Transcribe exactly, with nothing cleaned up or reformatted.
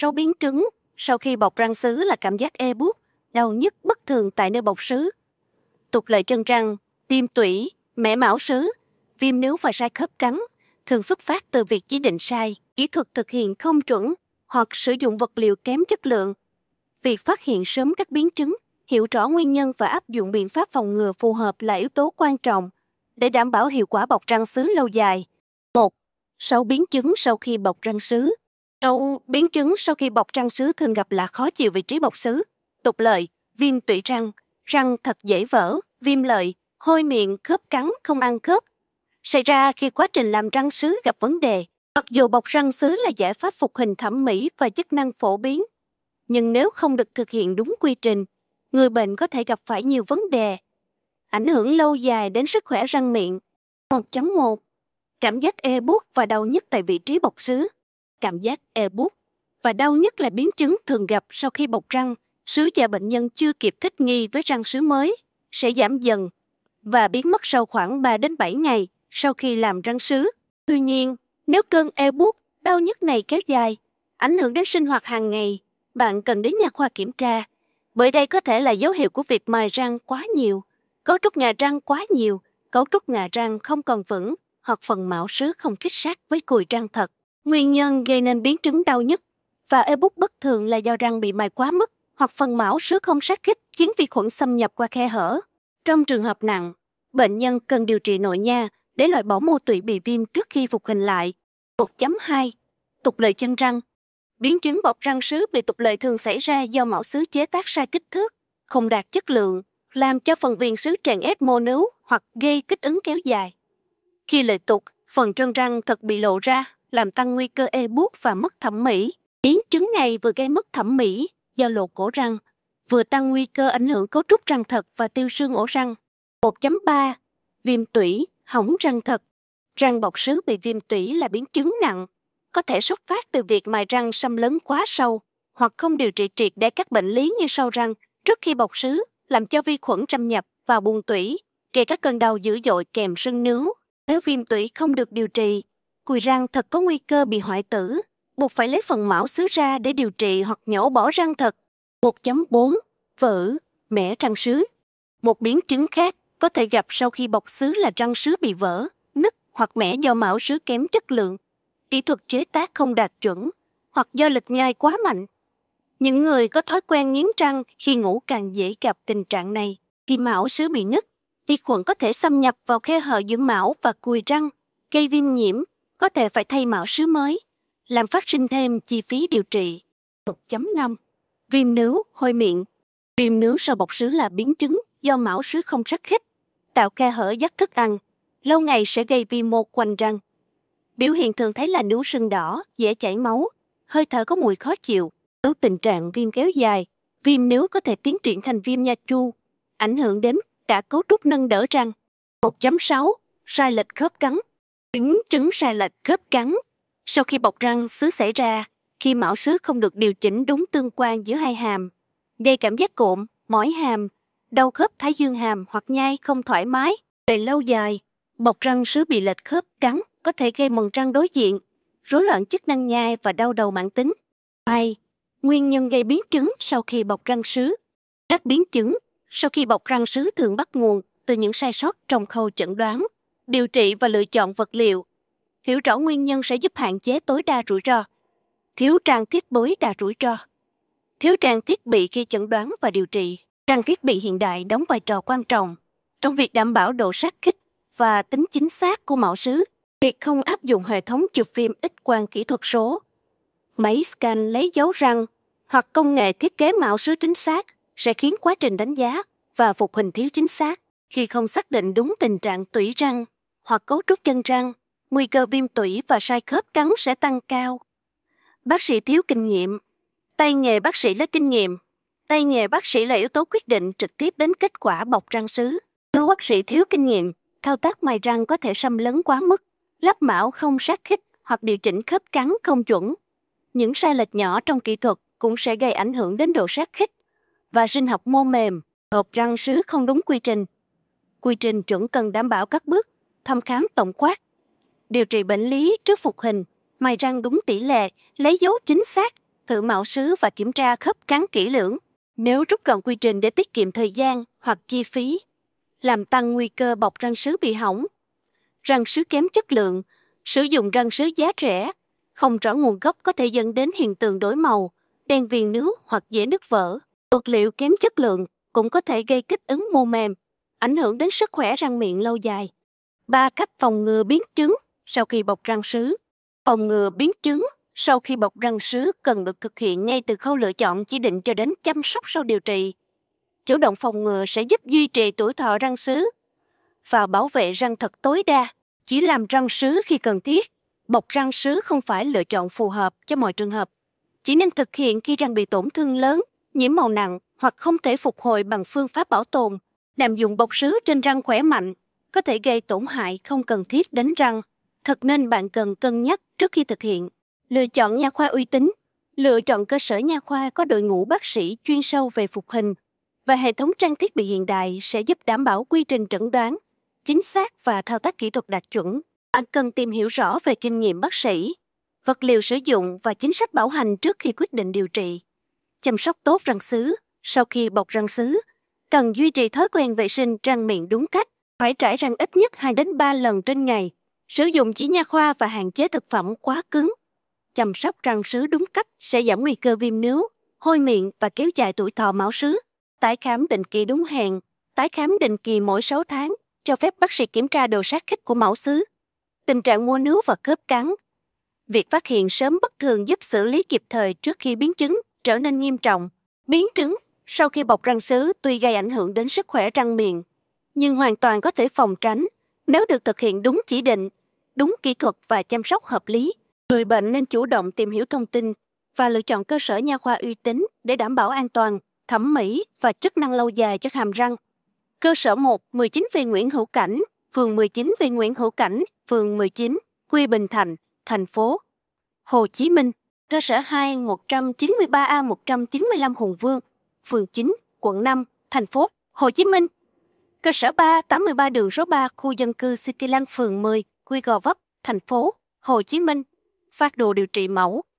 Sâu biến trứng sau khi bọc răng sứ là cảm giác ê buốt, đau nhức bất thường tại nơi bọc sứ. Tục lệ chân răng, viêm tủy, mẻ mão sứ, viêm níu và sai khớp cắn thường xuất phát từ việc chỉ định sai, kỹ thuật thực hiện không chuẩn hoặc sử dụng vật liệu kém chất lượng. Việc phát hiện sớm các biến chứng, hiểu rõ nguyên nhân và áp dụng biện pháp phòng ngừa phù hợp là yếu tố quan trọng để đảm bảo hiệu quả bọc răng sứ lâu dài. một. Sâu biến chứng sau khi bọc răng sứ. Sâu biến chứng sau khi bọc răng sứ thường gặp là khó chịu vị trí bọc sứ, tục lợi, viêm tủy răng, răng thật dễ vỡ, viêm lợi, hôi miệng, khớp cắn, không ăn khớp. Xảy ra khi quá trình làm răng sứ gặp vấn đề. Mặc dù bọc răng sứ là giải pháp phục hình thẩm mỹ và chức năng phổ biến, nhưng nếu không được thực hiện đúng quy trình, người bệnh có thể gặp phải nhiều vấn đề, ảnh hưởng lâu dài đến sức khỏe răng miệng. một chấm một. Cảm giác ê buốt và đau nhức tại vị trí bọc sứ. Cảm giác ê buốt và đau nhức là biến chứng thường gặp sau khi bọc răng sứ và bệnh nhân chưa kịp thích nghi với răng sứ mới, sẽ giảm dần và biến mất sau khoảng ba đến bảy ngày sau khi làm răng sứ. Tuy nhiên, nếu cơn ê buốt, đau nhức này kéo dài, ảnh hưởng đến sinh hoạt hàng ngày, bạn cần đến nha khoa kiểm tra, bởi đây có thể là dấu hiệu của việc mài răng quá nhiều, cấu trúc nhà răng quá nhiều, cấu trúc nhà răng không còn vững hoặc phần mão sứ không khít sát với cùi răng thật. Nguyên nhân gây nên biến chứng đau nhức và ê buốt bất thường là do răng bị mài quá mức hoặc phần mão sứ không sát khít khiến vi khuẩn xâm nhập qua khe hở. Trong trường hợp nặng, bệnh nhân cần điều trị nội nha để loại bỏ mô tủy bị viêm trước khi phục hình lại. một chấm hai. Tục lệ chân răng. Biến chứng bọc răng sứ bị tục lệ thường xảy ra do mão sứ chế tác sai kích thước, không đạt chất lượng, làm cho phần viền sứ tràn ép mô nướu hoặc gây kích ứng kéo dài. Khi lệ tục, phần chân răng thật bị lộ ra, làm tăng nguy cơ ê buốt và mất thẩm mỹ. Biến chứng này vừa gây mất thẩm mỹ do lộ cổ răng, vừa tăng nguy cơ ảnh hưởng cấu trúc răng thật và tiêu xương ổ răng. một chấm ba. Viêm tủy, hỏng răng thật. Răng bọc sứ bị viêm tủy là biến chứng nặng, có thể xuất phát từ việc mài răng xâm lấn quá sâu hoặc không điều trị triệt để các bệnh lý như sâu răng trước khi bọc sứ, làm cho vi khuẩn xâm nhập vào buồng tủy, gây các cơn đau dữ dội kèm sưng nướu. Nếu viêm tủy không được điều trị, cùi răng thật có nguy cơ bị hoại tử, buộc phải lấy phần mão sứ ra để điều trị hoặc nhổ bỏ răng thật. một chấm bốn. Vỡ, mẻ răng sứ. Một biến chứng khác có thể gặp sau khi bọc sứ là răng sứ bị vỡ, nứt hoặc mẻ do mão sứ kém chất lượng, kỹ thuật chế tác không đạt chuẩn hoặc do lực nhai quá mạnh. Những người có thói quen nghiến răng khi ngủ càng dễ gặp tình trạng này. Khi mão sứ bị nứt, vi khuẩn có thể xâm nhập vào khe hở giữa mão và cùi răng, gây viêm nhiễm, có thể phải thay mão sứ mới, làm phát sinh thêm chi phí điều trị. một chấm năm. Viêm nướu, hôi miệng. Viêm nướu sau bọc sứ là biến chứng do mão sứ không sát khít, tạo khe hở dắt thức ăn, lâu ngày sẽ gây viêm mô quanh răng. Biểu hiện thường thấy là nướu sưng đỏ, dễ chảy máu, hơi thở có mùi khó chịu. Nếu tình trạng viêm kéo dài, viêm nướu có thể tiến triển thành viêm nha chu, ảnh hưởng đến cả cấu trúc nâng đỡ răng. một chấm sáu. Sai lệch khớp cắn. Biến chứng sai lệch khớp cắn sau khi bọc răng sứ xảy ra khi mão sứ không được điều chỉnh đúng tương quan giữa hai hàm, gây cảm giác cộm, mỏi hàm, đau khớp thái dương hàm hoặc nhai không thoải mái. Về lâu dài, bọc răng sứ bị lệch khớp cắn có thể gây mòn răng đối diện, rối loạn chức năng nhai và đau đầu mãn tính. hai. Nguyên nhân gây biến chứng sau khi bọc răng sứ. Các biến chứng sau khi bọc răng sứ thường bắt nguồn từ những sai sót trong khâu chẩn đoán, điều trị và lựa chọn vật liệu. Hiểu rõ nguyên nhân sẽ giúp hạn chế tối đa rủi ro. Thiếu trang thiết bị đa rủi ro. Thiếu trang thiết bị khi chẩn đoán và điều trị. Trang thiết bị hiện đại đóng vai trò quan trọng trong việc đảm bảo độ sát khít và tính chính xác của mão sứ. Việc không áp dụng hệ thống chụp phim X quang kỹ thuật số, máy scan lấy dấu răng hoặc công nghệ thiết kế mão sứ chính xác sẽ khiến quá trình đánh giá và phục hình thiếu chính xác. Khi không xác định đúng tình trạng tủy răng hoặc cấu trúc chân răng, nguy cơ viêm tủy và sai khớp cắn sẽ tăng cao. Bác sĩ thiếu kinh nghiệm. Tay nghề bác sĩ lấy kinh nghiệm. Tay nghề bác sĩ là yếu tố quyết định trực tiếp đến kết quả bọc răng sứ. Nếu bác sĩ thiếu kinh nghiệm, thao tác mài răng có thể xâm lấn quá mức, lắp mão không sát khít hoặc điều chỉnh khớp cắn không chuẩn. Những sai lệch nhỏ trong kỹ thuật cũng sẽ gây ảnh hưởng đến độ sát khít và sinh học mô mềm. Bọc răng sứ không đúng quy trình. Quy trình chuẩn cần đảm bảo các bước: thăm khám tổng quát, điều trị bệnh lý trước phục hình, mài răng đúng tỷ lệ, lấy dấu chính xác, thử mạo sứ và kiểm tra khớp cắn kỹ lưỡng. Nếu rút gọn quy trình để tiết kiệm thời gian hoặc chi phí, làm tăng nguy cơ bọc răng sứ bị hỏng. Răng sứ kém chất lượng, sử dụng răng sứ giá rẻ, không rõ nguồn gốc có thể dẫn đến hiện tượng đổi màu, đen viền nướu hoặc dễ nứt vỡ. Vật liệu kém chất lượng cũng có thể gây kích ứng mô mềm, ảnh hưởng đến sức khỏe răng miệng lâu dài. Ba cách phòng ngừa biến chứng sau khi bọc răng sứ. Phòng ngừa biến chứng sau khi bọc răng sứ cần được thực hiện ngay từ khâu lựa chọn chỉ định cho đến chăm sóc sau điều trị. Chủ động phòng ngừa sẽ giúp duy trì tuổi thọ răng sứ và bảo vệ răng thật tối đa. Chỉ làm răng sứ khi cần thiết. Bọc răng sứ không phải lựa chọn phù hợp cho mọi trường hợp. Chỉ nên thực hiện khi răng bị tổn thương lớn, nhiễm màu nặng hoặc không thể phục hồi bằng phương pháp bảo tồn. Lạm dụng bọc sứ trên răng khỏe mạnh có thể gây tổn hại không cần thiết đến răng. Thật nên bạn cần cân nhắc trước khi thực hiện. Lựa chọn nha khoa uy tín. Lựa chọn cơ sở nha khoa có đội ngũ bác sĩ chuyên sâu về phục hình và hệ thống trang thiết bị hiện đại sẽ giúp đảm bảo quy trình chẩn đoán, chính xác và thao tác kỹ thuật đạt chuẩn. Bạn cần tìm hiểu rõ về kinh nghiệm bác sĩ, vật liệu sử dụng và chính sách bảo hành trước khi quyết định điều trị. Chăm sóc tốt răng sứ. Sau khi bọc răng sứ, cần duy trì thói quen vệ sinh răng miệng đúng cách, phải trải răng ít nhất hai đến ba lần trên ngày, sử dụng chỉ nha khoa và hạn chế thực phẩm quá cứng. Chăm sóc răng sứ đúng cách sẽ giảm nguy cơ viêm nướu, hôi miệng và kéo dài tuổi thọ mão sứ. Tái khám định kỳ đúng hẹn. Tái khám định kỳ mỗi sáu tháng, cho phép bác sĩ kiểm tra độ sát khít của mão sứ. Tình trạng mua nướu và khớp cắn. Việc phát hiện sớm bất thường giúp xử lý kịp thời trước khi biến chứng trở nên nghiêm trọng. Biến chứng sau khi bọc răng sứ tuy gây ảnh hưởng đến sức khỏe răng miệng, nhưng hoàn toàn có thể phòng tránh nếu được thực hiện đúng chỉ định, đúng kỹ thuật và chăm sóc hợp lý. Người bệnh nên chủ động tìm hiểu thông tin và lựa chọn cơ sở nha khoa uy tín để đảm bảo an toàn, thẩm mỹ và chức năng lâu dài cho hàm răng. Cơ sở một, mười chín V Nguyễn Hữu Cảnh, phường mười chín V Nguyễn Hữu Cảnh, phường mười chín, Quy Bình Thạnh, thành phố Hồ Chí Minh. Cơ sở hai, một trăm chín mươi ba A một trăm chín mươi lăm Hùng Vương, phường chín, quận năm, thành phố Hồ Chí Minh. Cơ sở ba, tám mươi ba đường số ba, khu dân cư Cityland, phường mười, Quy Gò Vấp, thành phố Hồ Chí Minh. Phác đồ điều trị mẫu.